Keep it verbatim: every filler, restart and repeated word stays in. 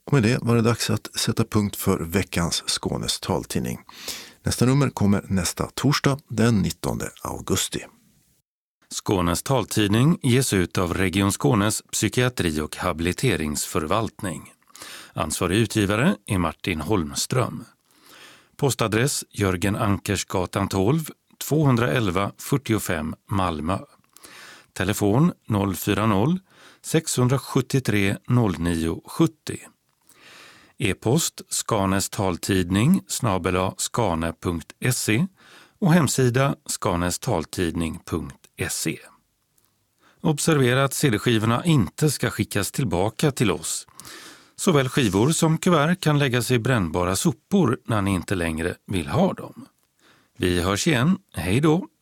Och med det var det dags att sätta punkt för veckans Skånes taltidning. Nästa nummer kommer nästa torsdag den nittonde augusti. Skånes taltidning ges ut av Region Skånes psykiatri- och habiliteringsförvaltning. Ansvarig utgivare är Martin Holmström. Postadress Jörgen Ankersgatan tolv, tvåhundraelva fyrtiofem Malmö. Telefon noll fyra noll, sex sju tre, noll nio sju noll. E-post Skanes taltidning snabel-a skane punkt se och hemsida skanestaltidning punkt se. Observera att C D-skivorna inte ska skickas tillbaka till oss. Såväl skivor som kuvert kan läggas i brännbara sopor när ni inte längre vill ha dem. Vi hörs igen. Hej då!